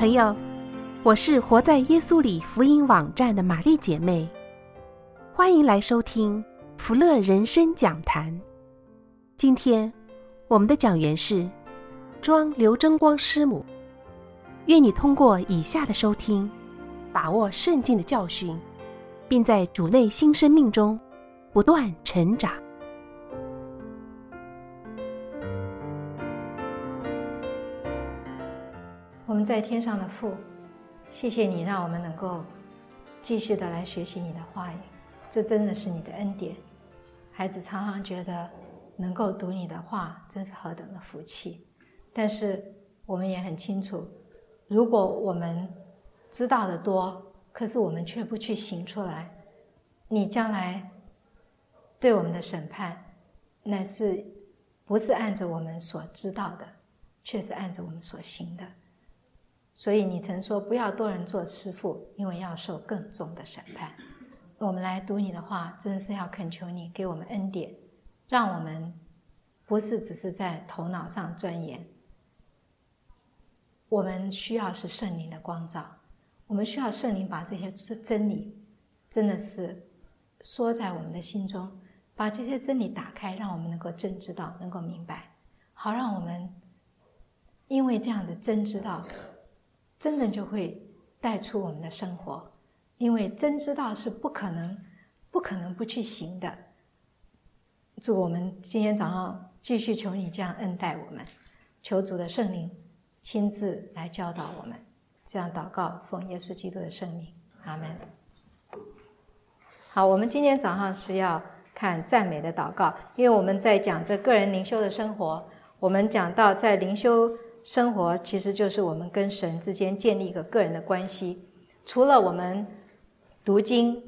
朋友，我是活在耶稣里福音网站的玛丽姐妹，欢迎来收听福乐人生讲坛。今天我们的讲员是庄刘真光师母。愿你通过以下的收听，把握圣经的教训，并在主内新生命中不断成长。 我们在天上的父，谢谢你让我们能够继续的来学习你的话语，这真的是你的恩典。孩子常常觉得能够读你的话真是何等的福气，但是我们也很清楚，如果我们知道的多，可是我们却不去行出来，你将来对我们的审判乃是不是按着我们所知道的，却是按着我们所行的。所以你曾说不要多人做师傅，因为要受更重的审判。我们来读你的话，真是要恳求你给我们恩典，让我们不是只是在头脑上钻研，我们需要是圣灵的光照，我们需要圣灵把这些真理真的是说在我们的心中，把这些真理打开，让我们能够真知道，能够明白，好让我们因为这样的真知道，真的就会带出我们的生活，因为真知道是不可能不去行的。祝我们今天早上继续求你这样恩待我们，求主的圣灵亲自来教导我们，这样祷告奉耶稣基督的圣名，阿们。好，我们今天早上是要看赞美的祷告，因为我们在讲这个人灵修的生活，我们讲到在灵修生活其实就是我们跟神之间建立一个个人的关系。除了我们读经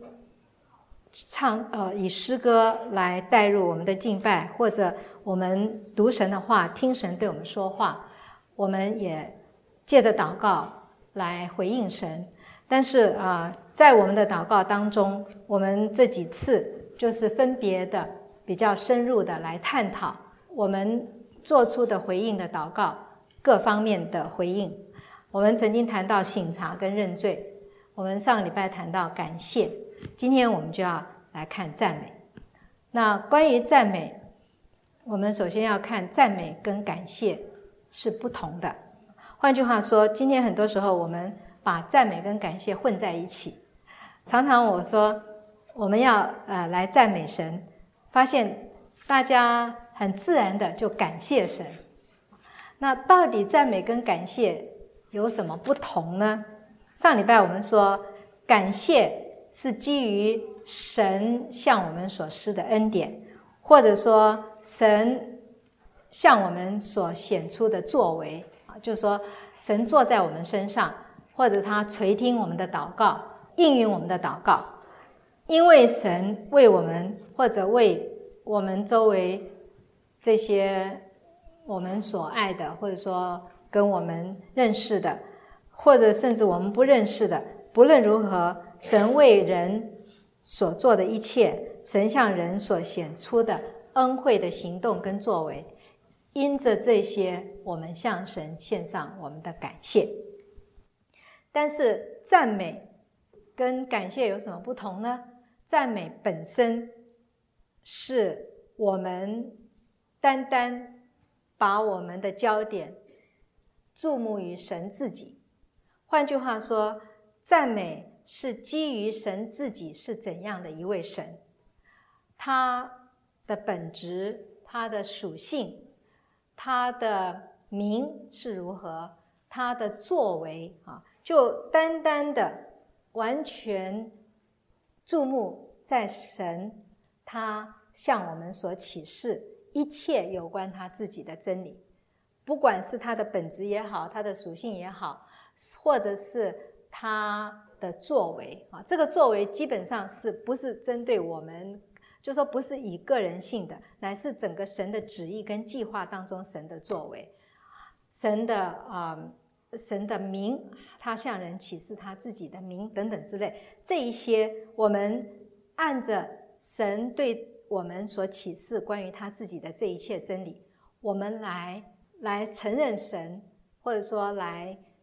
以诗歌来带入我们的敬拜，或者我们读神的话，听神对我们说话，我们也借着祷告来回应神。但是在我们的祷告当中，我们这几次就是分别的比较深入的来探讨我们做出的回应的祷告各方面的回应。我们曾经谈到省察跟认罪，我们上个礼拜谈到感谢，今天我们就要来看赞美。那关于赞美，我们首先要看赞美跟感谢是不同的。换句话说，今天很多时候我们把赞美跟感谢混在一起。常常我说我们要来赞美神，发现大家很自然的就感谢神。那到底赞美跟感谢有什么不同呢？上礼拜我们说，感谢是基于神向我们所施的恩典，或者说神向我们所显出的作为，就是说神坐在我们身上，或者他垂听我们的祷告，应允我们的祷告。因为神为我们，或者为我们周围这些我们所爱的，或者说跟我们认识的，或者甚至我们不认识的，不论如何，神为人所做的一切，神向人所显出的恩惠的行动跟作为，因着这些，我们向神献上我们的感谢。但是赞美跟感谢有什么不同呢？赞美本身是我们单单把我们的焦点注目于神自己。换句话说，赞美是基于神自己是怎样的一位神，他的本质，他的属性，他的名是如何，他的作为就单单的完全注目在神他向我们所启示一切有关他自己的真理，不管是他的本质也好，他的属性也好，或者是他的作为这个作为基本上是不是针对我们，就说不是以个人性的，乃是整个神的旨意跟计划当中神的作为，神的名，他向人启示他自己的名等等之类，这一些我们按着神对我们所启示关于他自己的这一切真理，我们来承认神，或者说来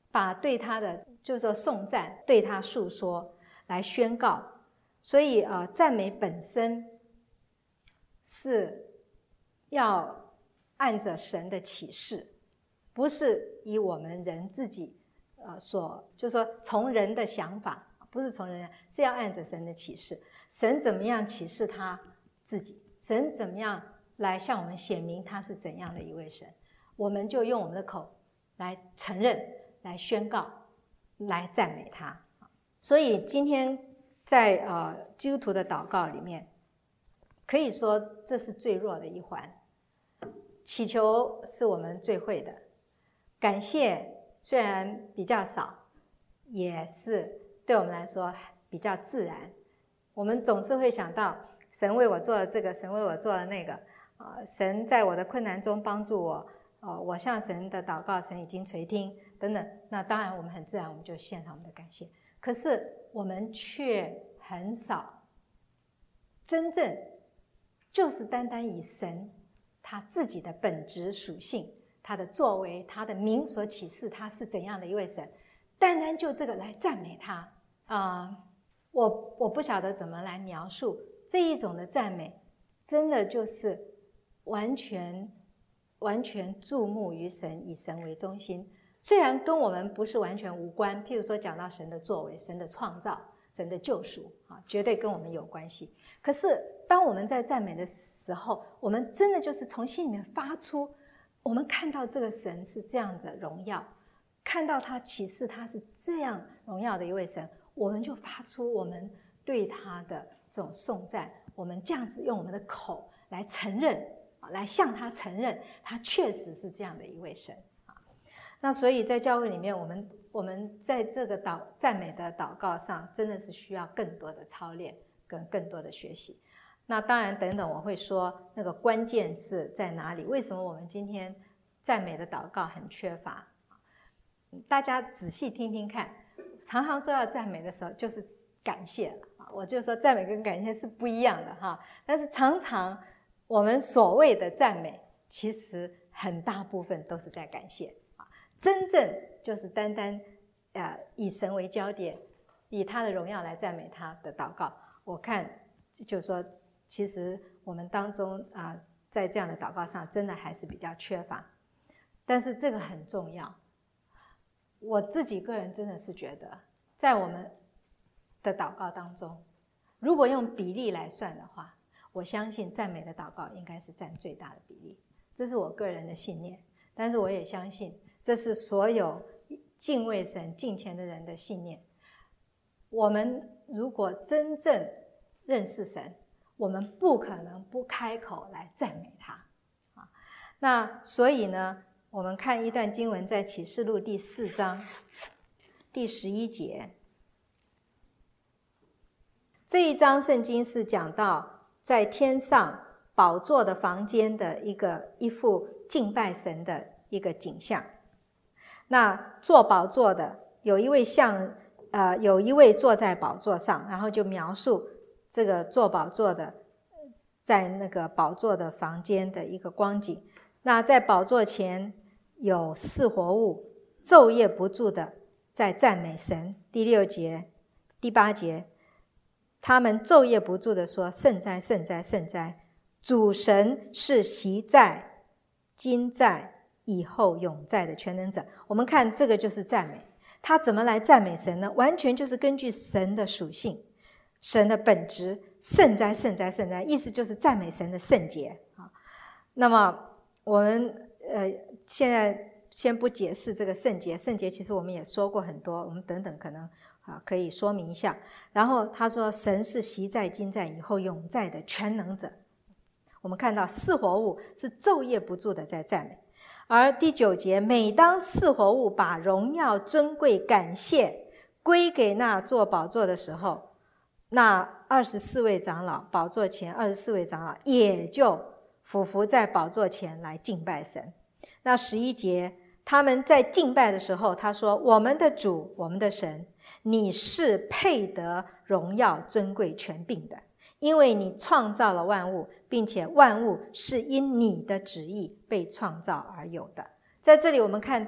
把对他的就是说颂赞，对他诉说，来宣告。所以赞美本身是要按着神的启示，不是以我们人自己就是说从人的想法，不是从人，是要按着神的启示。神怎么样启示他自己，神怎么样来向我们显明他是怎样的一位神，我们就用我们的口来承认，来宣告，来赞美他。所以今天在基督徒的祷告里面，可以说这是最弱的一环。祈求是我们最会的，感谢虽然比较少，也是对我们来说比较自然。我们总是会想到神为我做了这个，神为我做了那个，神在我的困难中帮助我，我向神的祷告，神已经垂听等等。那当然我们很自然，我们就献上我们的感谢。可是我们却很少真正就是单单以神他自己的本质属性，他的作为，他的名所启示他是怎样的一位神，单单就这个来赞美他。我不晓得怎么来描述这一种的赞美，真的就是完全注目于神，以神为中心。虽然跟我们不是完全无关，譬如说讲到神的作为，神的创造，神的救赎，绝对跟我们有关系。可是当我们在赞美的时候，我们真的就是从心里面发出，我们看到这个神是这样的荣耀，看到他启示他是这样荣耀的一位神，我们就发出我们对他的这种颂赞，我们这样子用我们的口来承认，来向他承认他确实是这样的一位神。那所以在教会里面，我们在这个赞美的祷告上，真的是需要更多的操练跟更多的学习。那当然等等我会说那个关键是在哪里，为什么我们今天赞美的祷告很缺乏。大家仔细听听看，常常说要赞美的时候就是感谢了，我就说赞美跟感谢是不一样的哈。但是常常我们所谓的赞美，其实很大部分都是在感谢。真正就是单单以神为焦点，以他的荣耀来赞美他的祷告，我看就是说其实我们当中在这样的祷告上真的还是比较缺乏。但是这个很重要，我自己个人真的是觉得在我们的祷告当中，如果用比例来算的话，我相信赞美的祷告应该是占最大的比例，这是我个人的信念。但是我也相信这是所有敬畏神敬虔的人的信念。我们如果真正认识神，我们不可能不开口来赞美他。那所以呢，我们看一段经文，在启示录第4章第11节。这一章圣经是讲到在天上宝座的房间的一幅敬拜神的一个景象。那坐宝座的有一位坐在宝座上，然后就描述这个坐宝座的在那个宝座的房间的一个光景。那在宝座前有4活物昼夜不住的在赞美神。第6节第8节，他们昼夜不住的说，圣哉圣哉圣哉，主神是昔在今在以后永在的全能者。我们看这个就是赞美。他怎么来赞美神呢？完全就是根据神的属性，神的本质，圣哉圣哉圣哉，意思就是赞美神的圣洁。那么我们现在先不解释这个圣洁，圣洁其实我们也说过很多，我们等等可能可以说明一下。然后他说神是昔在今在以后永在的全能者。我们看到4活物是昼夜不住的在赞美。而第9节，每当4活物把荣耀尊贵感谢归给那坐宝座的时候，那24位长老，宝座前24位长老也就俯伏在宝座前来敬拜神。那11节，他们在敬拜的时候，他说，我们的主，我们的神，你是配得荣耀尊贵权柄的，因为你创造了万物，并且万物是因你的旨意被创造而有的。在这里我们看到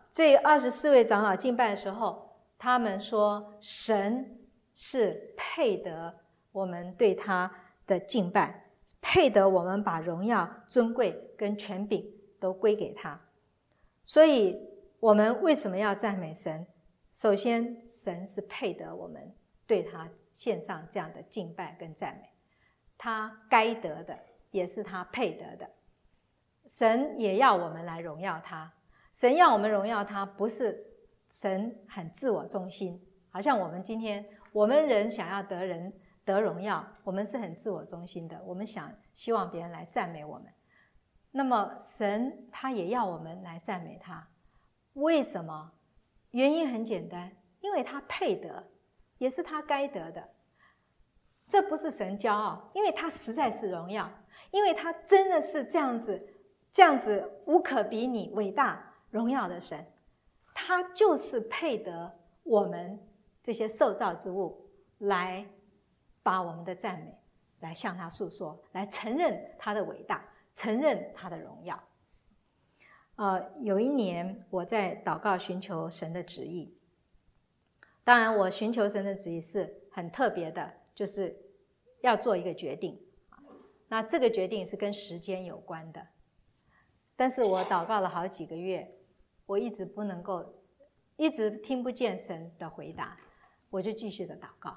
这24位长老敬拜的时候，他们说神是配得我们对他的敬拜，配得我们把荣耀、尊贵跟权柄都归给他。所以我们为什么要赞美神？首先，神是配得我们对他献上这样的敬拜跟赞美，他该得的，也是他配得的。神也要我们来荣耀他，神要我们荣耀他，不是神很自我中心，好像我们今天我们人想要得荣耀，我们是很自我中心的，我们希望别人来赞美我们。那么神他也要我们来赞美他，为什么？原因很简单，因为他配得，也是他该得的。这不是神骄傲，因为他实在是荣耀，因为他真的是这样子无可比拟、伟大、荣耀的神，他就是配得我们这些受造之物来把我们的赞美来向他诉说，来承认他的伟大，承认他的荣耀。有一年我在祷告寻求神的旨意，当然我寻求神的旨意是很特别的，就是要做一个决定，那这个决定是跟时间有关的。但是我祷告了好几个月，我一直听不见神的回答，我就继续的祷告。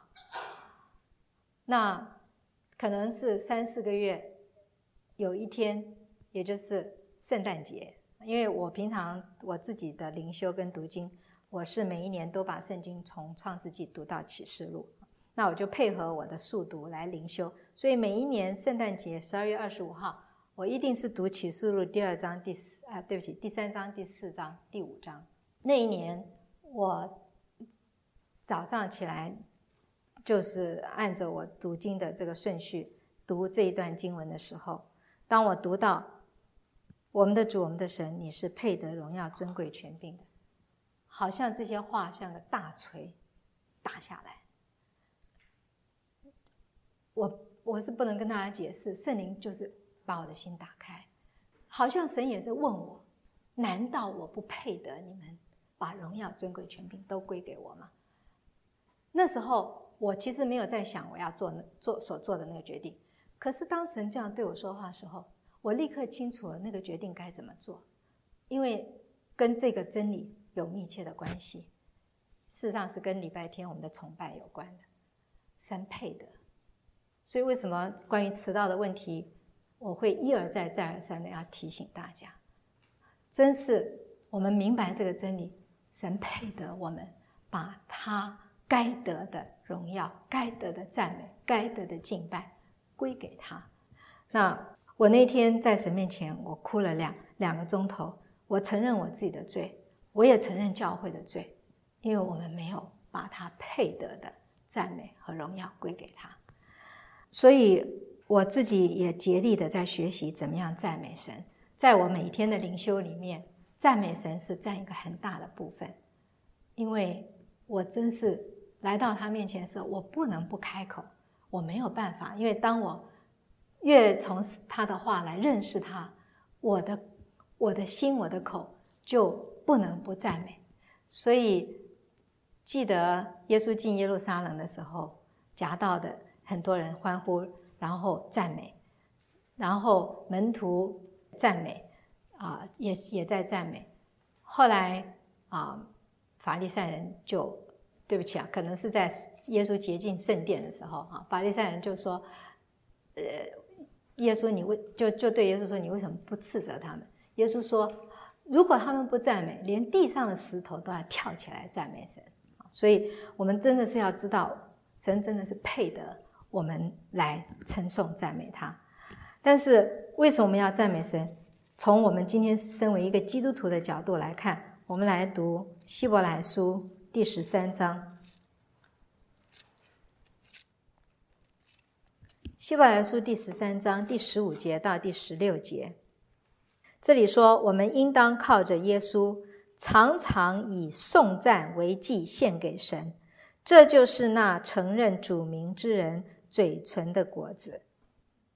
那可能是3-4个月，有一天，也就是圣诞节，因为我平常我自己的灵修跟读经，我是每一年都把圣经从创世纪读到启示录，那我就配合我的速读来灵修，所以每一年圣诞节12月25号，我一定是读启示录第3章、第3章、第4章、第5章。那一年我早上起来就是按着我读经的这个顺序读这一段经文的时候，当我读到我们的主，我们的神，你是配得荣耀、尊贵、权柄的，好像这些话像个大锤打下来。我是不能跟大家解释，圣灵就是把我的心打开，好像神也是问我，难道我不配得你们把荣耀、尊贵、权柄都归给我吗？那时候我其实没有在想我要所做的那个决定，可是当神这样对我说话的时候，我立刻清楚了那个决定该怎么做，因为跟这个真理有密切的关系，事实上是跟礼拜天我们的崇拜有关的，神配得。所以为什么关于迟到的问题，我会一而再再而三的要提醒大家，真是我们明白这个真理，神配得我们把他该得的荣耀、该得的赞美、该得的敬拜归给他。那我那天在神面前，我哭了两个钟头，我承认我自己的罪，我也承认教会的罪，因为我们没有把他配得的赞美和荣耀归给他。所以我自己也竭力的在学习怎么样赞美神，在我每一天的灵修里面，赞美神是占一个很大的部分，因为我真是来到他面前的时候，我不能不开口，我没有办法，因为当我越从他的话来认识他，我的心、我的口就不能不赞美。所以记得耶稣进耶路撒冷的时候，夹道的很多人欢呼，然后赞美，然后门徒赞美，也在赞美。后来法利赛人就对不起可能是在耶稣洁净圣殿的时候法利赛人就说，耶稣就对耶稣说，你为什么不斥责他们？耶稣说，如果他们不赞美，连地上的石头都要跳起来赞美神。所以我们真的是要知道，神真的是配得我们来称颂赞美他。但是为什么我们要赞美神？从我们今天身为一个基督徒的角度来看，我们来读希伯来书第13章。希伯来书第13章第15节到第16节，这里说，我们应当靠着耶稣，常常以颂赞为祭献给神，这就是那承认主名之人嘴唇的果子。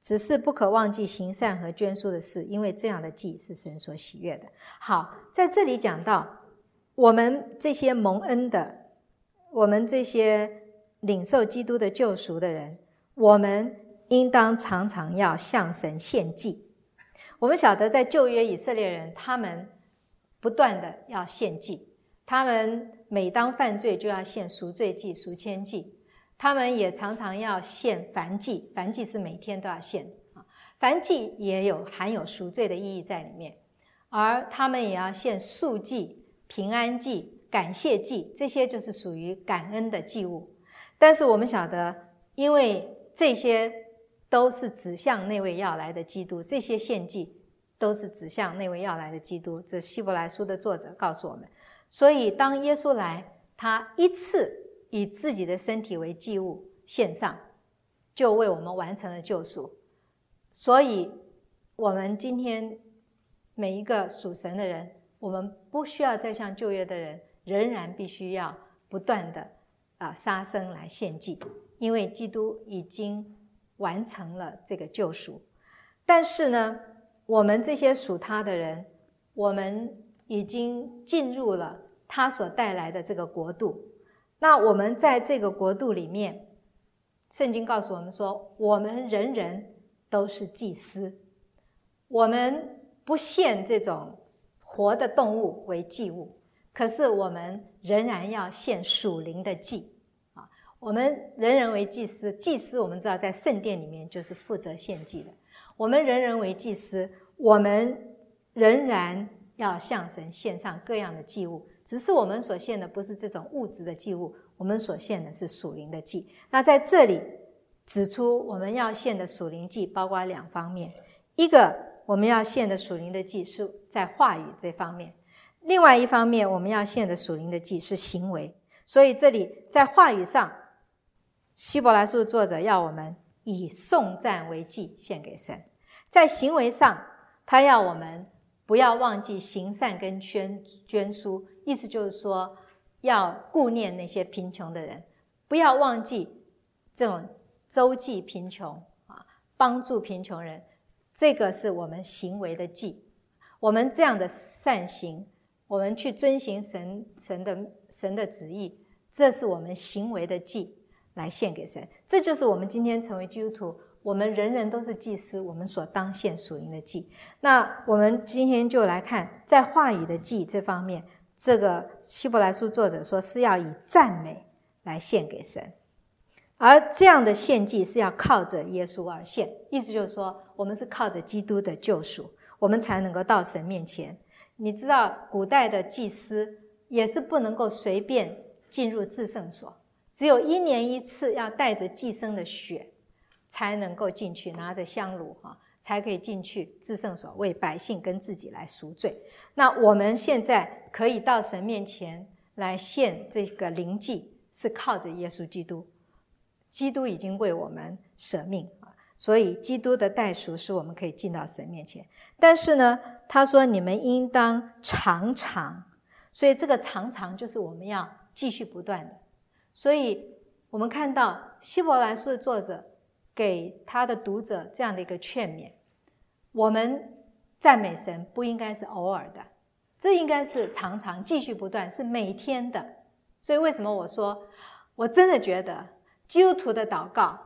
只是不可忘记行善和捐书的事，因为这样的祭是神所喜悦的。好，在这里讲到我们这些蒙恩的，我们这些领受基督的救赎的人，我们应当常常要向神献祭。我们晓得在旧约以色列人，他们不断的要献祭，他们每当犯罪就要献赎罪祭、赎愆祭，他们也常常要献燔祭，燔祭是每天都要献燔祭也含有赎罪的意义在里面，而他们也要献素祭、平安祭、感谢祭，这些就是属于感恩的祭物。但是我们晓得，因为这些都是指向那位要来的基督，这些献祭都是指向那位要来的基督，这希伯来书的作者告诉我们。所以当耶稣来，他一次以自己的身体为祭物献上，就为我们完成了救赎。所以我们今天每一个属神的人，我们不需要再像旧约的人，仍然必须要不断的杀生来献祭，因为基督已经完成了这个救赎。但是呢，我们这些属他的人，我们已经进入了他所带来的这个国度。那我们在这个国度里面，圣经告诉我们说，我们人人都是祭司，我们不献这种活的动物为祭物，可是我们仍然要献属灵的祭。我们人人为祭司，祭司我们知道在圣殿里面就是负责献祭的。我们人人为祭司，我们仍然要向神献上各样的祭物，只是我们所献的不是这种物质的祭物，我们所献的是属灵的祭。那在这里指出我们要献的属灵祭包括两方面，一个我们要献的属灵的祭是在话语这方面，另外一方面我们要献的属灵的祭是行为。所以这里在话语上，希伯来书的作者要我们以颂赞为祭献给神，在行为上他要我们不要忘记行善跟捐书，意思就是说要顾念那些贫穷的人，不要忘记这种周济贫穷帮助贫穷人，这个是我们行为的祭。我们这样的善行，我们去遵行神的旨意，这是我们行为的祭来献给神。这就是我们今天成为基督徒，我们人人都是祭司，我们所当献属灵的祭。那我们今天就来看在话语的祭这方面，这个希伯来书作者说是要以赞美来献给神，而这样的献祭是要靠着耶稣而献，意思就是说我们是靠着基督的救赎，我们才能够到神面前。你知道古代的祭司也是不能够随便进入至圣所，只有1年1次要带着祭牲的血才能够进去，拿着香炉才可以进去至圣所为百姓跟自己来赎罪。那我们现在可以到神面前来献这个灵祭，是靠着耶稣基督，基督已经为我们舍命，所以基督的代赎使我们可以进到神面前。但是呢，他说你们应当常常，所以这个常常就是我们要继续不断的。所以我们看到希伯来书的作者给他的读者这样的一个劝勉，我们赞美神不应该是偶尔的，这应该是常常继续不断，是每天的。所以为什么我说我真的觉得基督徒的祷告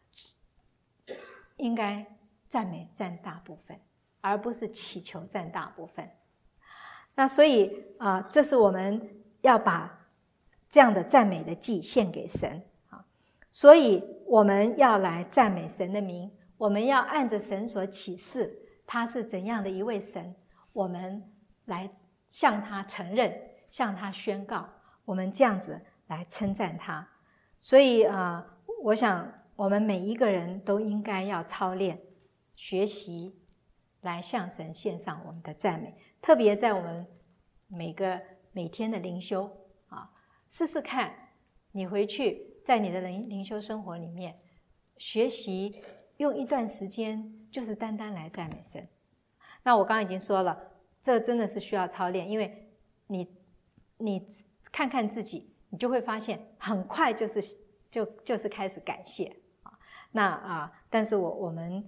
应该赞美占大部分，而不是祈求占大部分。那所以这是我们要把这样的赞美的祭献给神。所以我们要来赞美神的名，我们要按着神所启示他是怎样的一位神，我们来向他承认，向他宣告，我们这样子来称赞他。所以我想我们每一个人都应该要操练学习来向神献上我们的赞美，特别在我们每天的灵修试试看，你回去在你的灵修生活里面学习用一段时间就是单单来赞美神。那我刚刚已经说了，这真的是需要操练，因为你看看自己，你就会发现很快就是开始感谢但是我们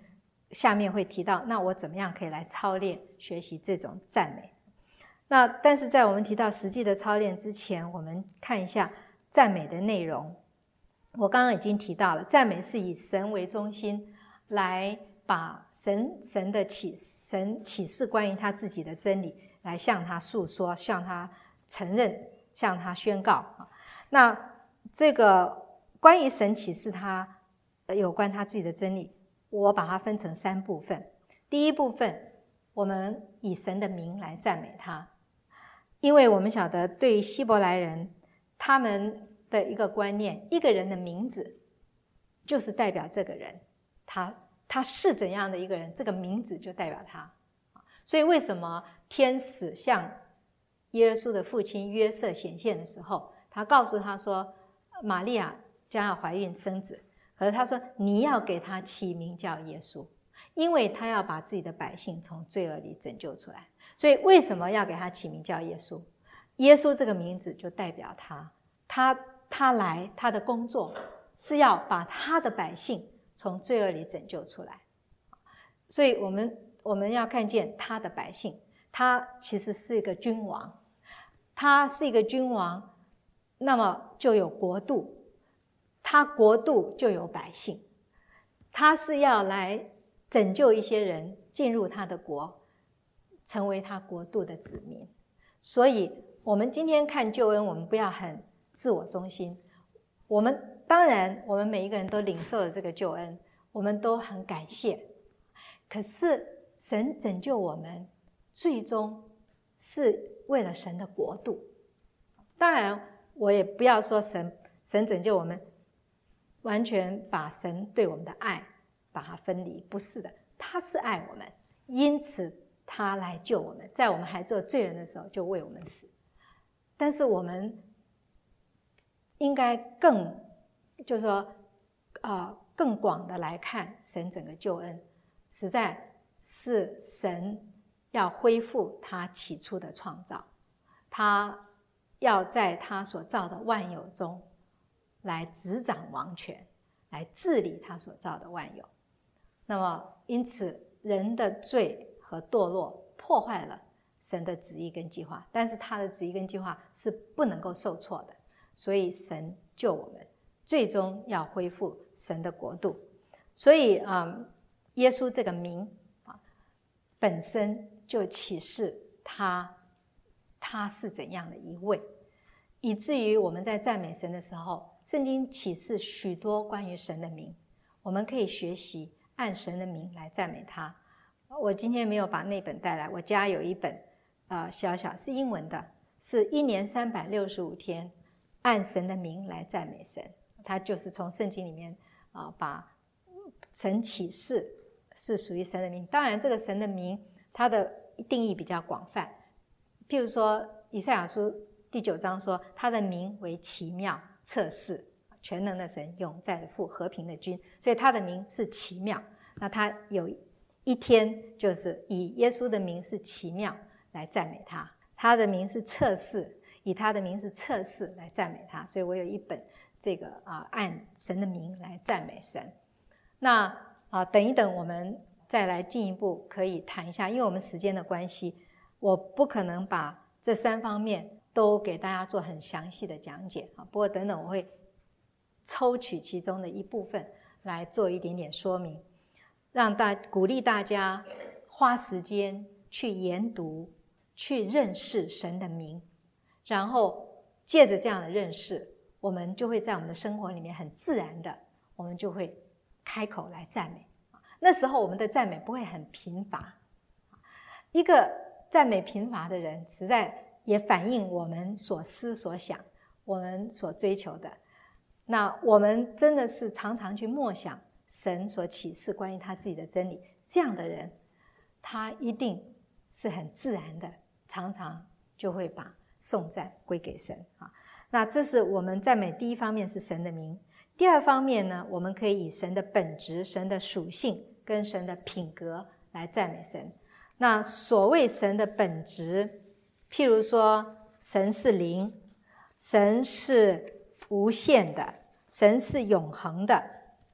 下面会提到，那我怎么样可以来操练学习这种赞美。那但是在我们提到实际的操练之前，我们看一下赞美的内容。我刚刚已经提到了，赞美是以神为中心，来把神的启示关于他自己的真理来向他诉说，向他承认，向他宣告。那这个关于神启示他有关他自己的真理，我把它分成3部分。第一部分，我们以神的名来赞美他，因为我们晓得对于希伯来人他们的一个观念，一个人的名字就是代表这个人，他是怎样的一个人，这个名字就代表他。所以为什么天使向耶稣的父亲约瑟显现的时候，他告诉他说玛利亚将要怀孕生子，可是他说你要给他起名叫耶稣，因为他要把自己的百姓从罪恶里拯救出来。所以为什么要给他起名叫耶稣？耶稣这个名字就代表他来，他的工作是要把他的百姓从罪恶里拯救出来。所以我们要看见他的百姓，他其实是一个君王，他是一个君王，那么就有国度，他国度就有百姓，他是要来拯救一些人进入他的国，成为他国度的子民。所以我们今天看救恩，我们不要很自我中心。当然我们每一个人都领受了这个救恩，我们都很感谢。可是神拯救我们最终是为了神的国度。当然我也不要说神拯救我们完全把神对我们的爱把它分离，不是的，他是爱我们，因此他来救我们，在我们还做罪人的时候就为我们死。但是我们应该就是说更广的来看神整个救恩，实在是神要恢复他起初的创造，他要在他所造的万有中来执掌王权，来治理他所造的万有。那么因此人的罪和堕落破坏了神的旨意跟计划，但是他的旨意跟计划是不能够受挫的，所以神救我们，最终要恢复神的国度。所以耶稣这个名本身就启示他是怎样的一位，以至于我们在赞美神的时候，圣经启示许多关于神的名，我们可以学习按神的名来赞美他。我今天没有把那本带来，我家有一本小是英文的，是1年365天按神的名来赞美神。它就是从圣经里面把神启示是属于神的名。当然这个神的名它的定义比较广泛，譬如说以赛亚书第9章说他的名为奇妙、测试、全能的神、永在的父、和平的君，所以他的名是奇妙。那他有一天就是以耶稣的名是奇妙来赞美他，他的名是测试，以他的名是测试来赞美他。所以我有一本这个按神的名来赞美神。那等一等我们再来进一步可以谈一下，因为我们时间的关系，我不可能把这3方面都给大家做很详细的讲解。不过等等我会抽取其中的一部分来做一点点说明，鼓励大家花时间去研读，去认识神的名，然后借着这样的认识，我们就会在我们的生活里面很自然的，我们就会开口来赞美。那时候我们的赞美不会很贫乏，一个赞美贫乏的人，实在也反映我们所思所想，我们所追求的。那我们真的是常常去默想神所启示关于他自己的真理，这样的人他一定是很自然的，常常就会把颂赞归给神。那这是我们赞美第一方面，是神的名。第二方面呢，我们可以以神的本质、神的属性跟神的品格来赞美神。那所谓神的本质，譬如说神是灵，神是无限的，神是永恒的，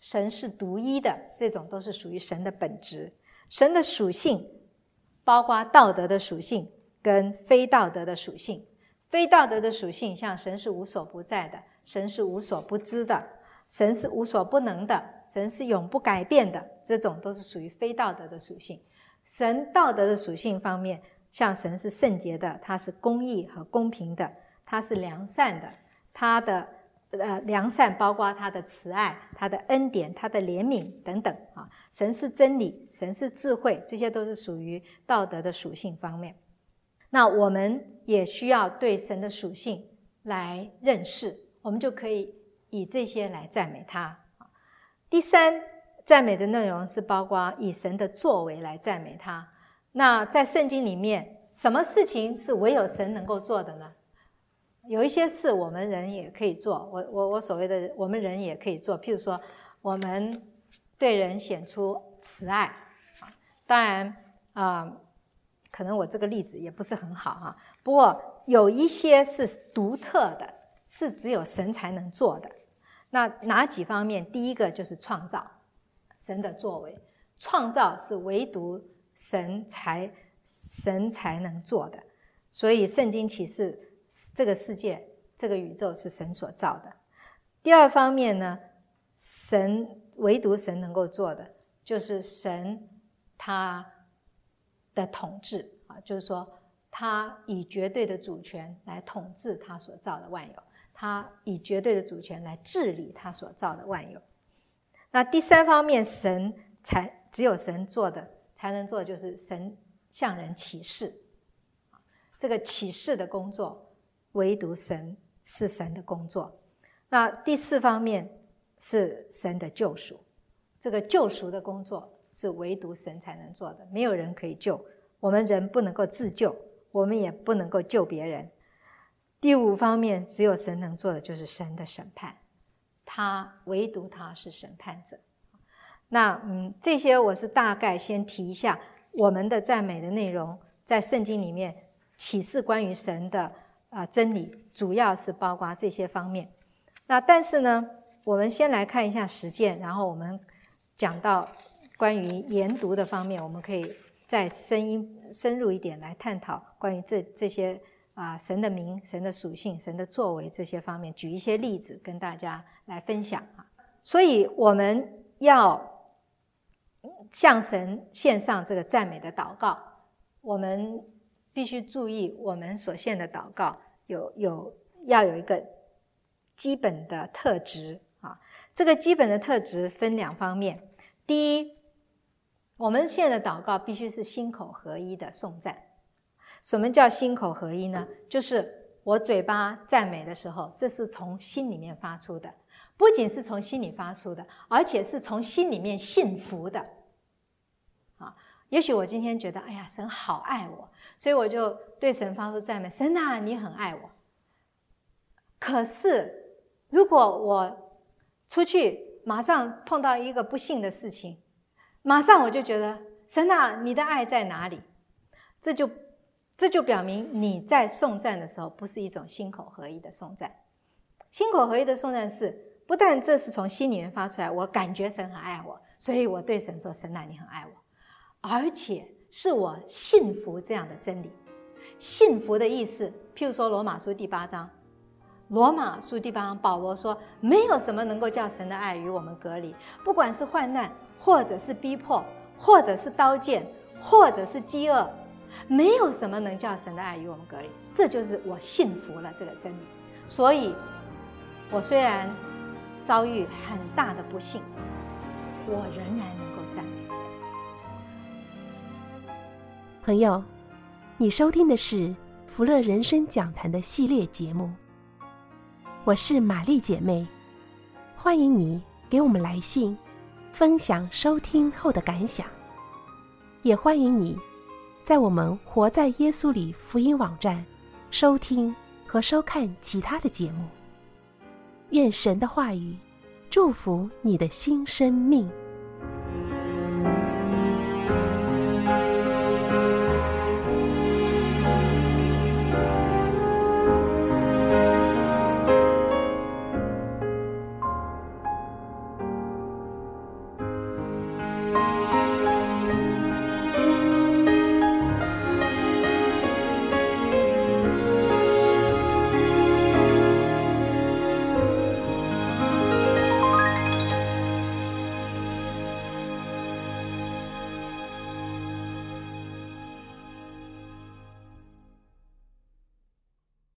神是独一的，这种都是属于神的本质。神的属性包括道德的属性跟非道德的属性。非道德的属性，像神是无所不在的，神是无所不知的，神是无所不能的，神是永不改变的，这种都是属于非道德的属性。神道德的属性方面，像神是圣洁的，他是公义和公平的，他是良善的，他的良善包括他的慈爱，他的恩典，他的怜悯等等啊。神是真理，神是智慧，这些都是属于道德的属性方面。那我们也需要对神的属性来认识，我们就可以以这些来赞美他。第三，赞美的内容是包括以神的作为来赞美他。那在圣经里面，什么事情是唯有神能够做的呢？有一些事我们人也可以做，我所谓的我们人也可以做，譬如说我们对人显出慈爱。当然可能我这个例子也不是很好啊，不过有一些是独特的，是只有神才能做的。那哪几方面？第一个就是创造，神的作为，创造是唯独神才能做的。所以圣经启示这个世界，这个宇宙是神所造的。第二方面呢，唯独神能够做的，就是神他的统治啊，就是说他以绝对的主权来统治他所造的万有，他以绝对的主权来治理他所造的万有。那第三方面，只有神做的才能做，就是神向人启示。这个启示的工作，唯独神是神的工作。那第四方面是神的救赎，这个救赎的工作是唯独神才能做的，没有人可以救，我们人不能够自救，我们也不能够救别人。第五方面，只有神能做的就是神的审判，唯独他是审判者。那这些我是大概先提一下我们的赞美的内容，在圣经里面启示关于神的真理，主要是包括这些方面。那但是呢，我们先来看一下实践，然后我们讲到关于研读的方面，我们可以再深入一点来探讨关于这些神的名、神的属性、神的作为这些方面，举一些例子跟大家来分享。所以我们要向神献上这个赞美的祷告，我们必须注意我们所献的祷告要有一个基本的特质啊。这个基本的特质分两方面。第一，我们献的祷告必须是心口合一的颂赞。什么叫心口合一呢？就是我嘴巴赞美的时候，这是从心里面发出的，不仅是从心里发出的，而且是从心里面信服的。也许我今天觉得哎呀，神好爱我，所以我就对神发出赞美，神啊，你很爱我。可是如果我出去马上碰到一个不幸的事情，马上我就觉得神啊，你的爱在哪里？这就表明你在颂赞的时候不是一种心口合一的颂赞。心口合一的颂赞是不但这是从心里面发出来，我感觉神很爱我，所以我对神说，神啊，你很爱我，而且是我信服这样的真理。信服的意思，譬如说罗马书第8章，保罗说，没有什么能够叫神的爱与我们隔离，不管是患难，或者是逼迫，或者是刀剑，或者是饥饿，没有什么能叫神的爱与我们隔离。这就是我信服了这个真理。所以我虽然遭遇很大的不幸，我仍然能够赞美神。 朋友，你收听的是福乐人生讲坛的系列节目，我是玛丽姐妹，欢迎你给我们来信分享收听后的感想，也欢迎你在我们活在耶稣里福音网站收听和收看其他的节目。愿神的话语祝福你的新生命。